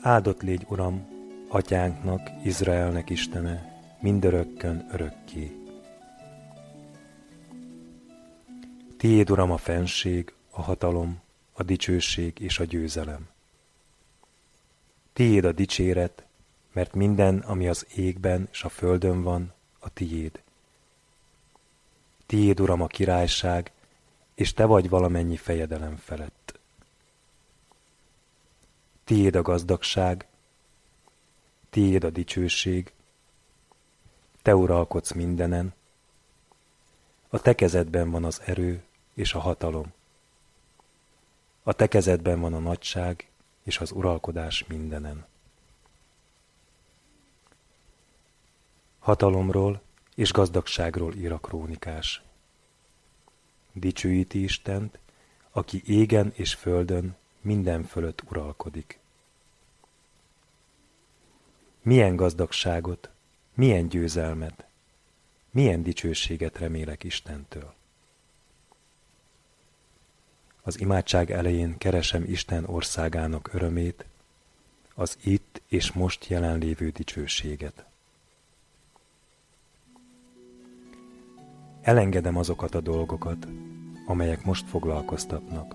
Áldott légy, Uram, atyánknak, Izraelnek Istene, mindörökkön örökké. Tiéd, Uram, a fennség, a hatalom, a dicsőség és a győzelem. Tiéd a dicséret, mert minden, ami az égben és a földön van, a tiéd. Tiéd, Uram, a királyság, és te vagy valamennyi fejedelem felett. Tiéd a gazdagság, tiéd a dicsőség, te uralkodsz mindenen, a te kezedben van az erő és a hatalom. A te kezedben van a nagyság és az uralkodás mindenen. Hatalomról és gazdagságról ír a krónikás. Dicsőíti Istent, aki égen és földön minden fölött uralkodik. Milyen gazdagságot, milyen győzelmet, milyen dicsőséget remélek Istentől. Az imádság elején keresem Isten országának örömét, az itt és most jelenlévő dicsőséget. Elengedem azokat a dolgokat, amelyek most foglalkoztatnak,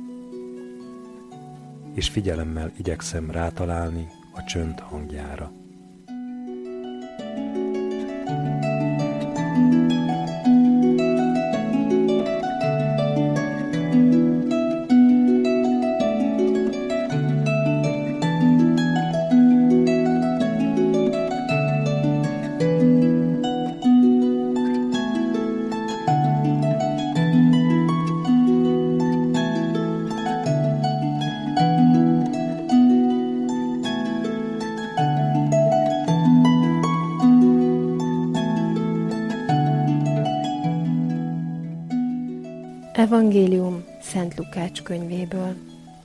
és figyelemmel igyekszem rátalálni a csönd hangjára. Evangélium Szent Lukács könyvéből.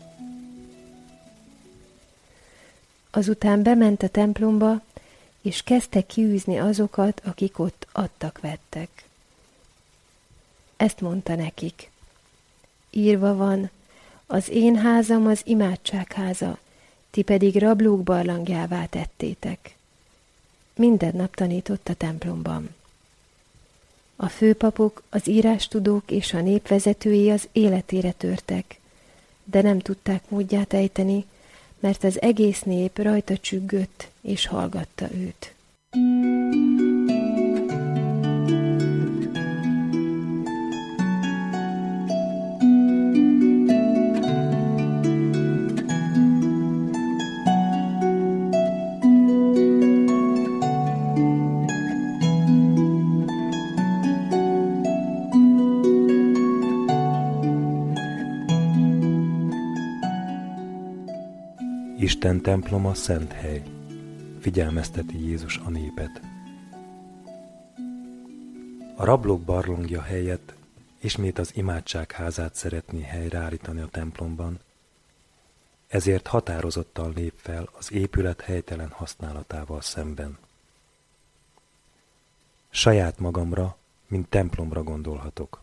Azután bement a templomba, és kezdte kiűzni azokat, akik ott adtak-vettek. Ezt mondta nekik: írva van, az én házam az imádságháza, ti pedig rablók barlangjává tettétek. Minden nap tanított a templomban. A főpapok, az írástudók és a népvezetői az életére törtek, de nem tudták módját ejteni, mert az egész nép rajta csüggött és hallgatta őt. Isten temploma szent hely, figyelmezteti Jézus a népet. A rablók barlangja helyett ismét az imádságházát szeretné helyreállítani a templomban, ezért határozottan lép fel az épület helytelen használatával szemben. Saját magamra, mint templomra gondolhatok.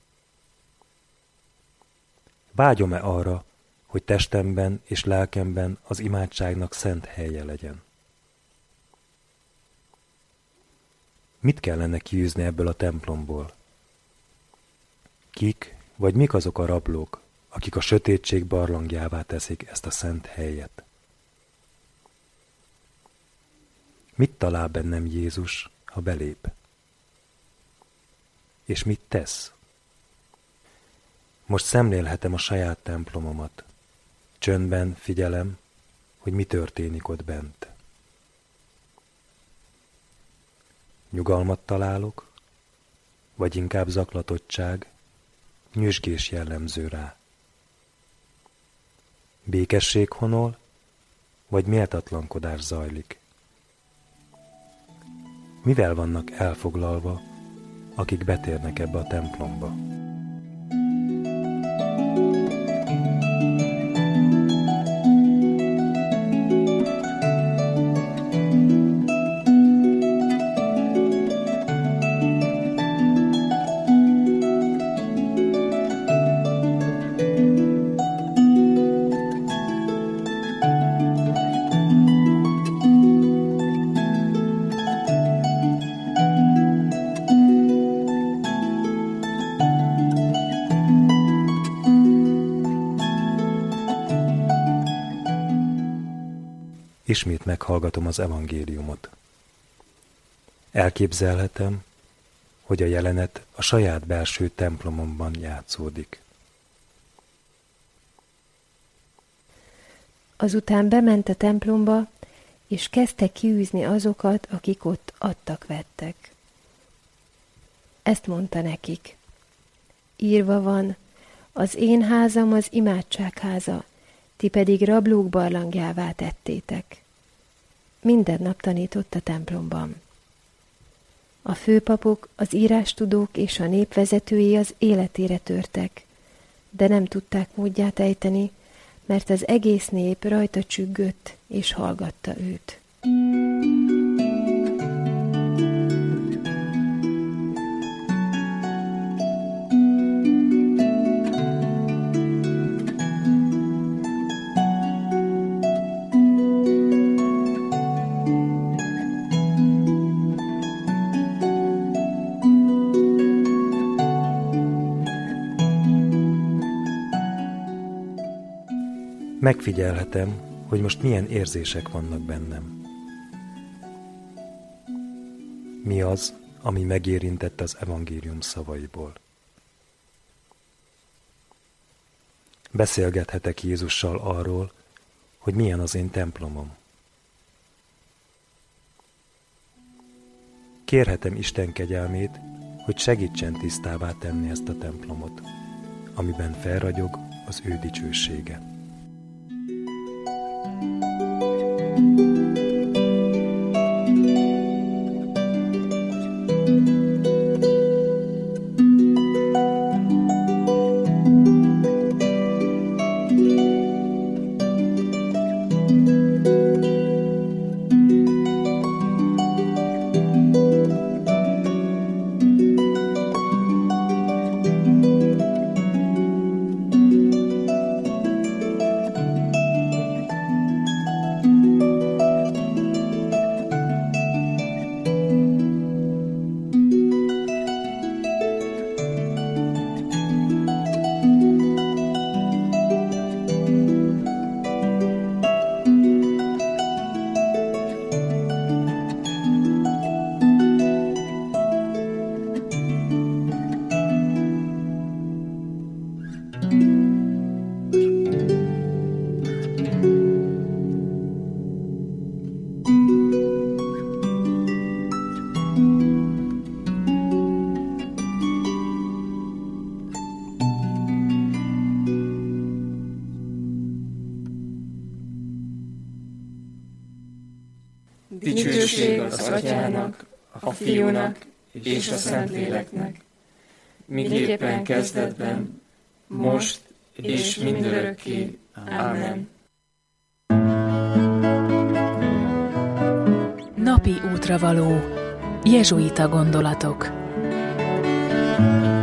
Vágyom-e arra, hogy testemben és lelkemben az imádságnak szent helye legyen? Mit kellene kiűzni ebből a templomból? Kik vagy mik azok a rablók, akik a sötétség barlangjává teszik ezt a szent helyet? Mit talál bennem Jézus, ha belép? És mit tesz? Most szemlélhetem a saját templomomat. Csöndben figyelem, hogy mi történik ott bent. Nyugalmat találok, vagy inkább zaklatottság, nyüzsgés jellemző rá. Békesség honol, vagy méltatlankodás zajlik. Mivel vannak elfoglalva, akik betérnek ebbe a templomba? ismét meghallgatom az evangéliumot. Elképzelhetem, hogy a jelenet a saját belső templomomban játszódik. Azután bement a templomba, és kezdte kiűzni azokat, akik ott adtak-vettek. Ezt mondta nekik: írva van, az én házam az imádságháza, ti pedig rablók barlangjává tettétek. Minden nap tanított a templomban. A főpapok, az írástudók és a népvezetői az életére törtek, de nem tudták módját ejteni, mert az egész nép rajta csüggött és hallgatta őt. Megfigyelhetem, hogy most milyen érzések vannak bennem. Mi az, ami megérintett az evangélium szavaiból? Beszélgethetek Jézussal arról, hogy milyen az én templomom. Kérhetem Isten kegyelmét, hogy segítsen tisztává tenni ezt a templomot, amiben felragyog az ő dicsősége. Dicsőség az Atyának, a Fiúnak és a Szentléleknek, miképpen kezdetben, most és mindörökké. Ámen. Napi útravaló. Jezsuita gondolatok.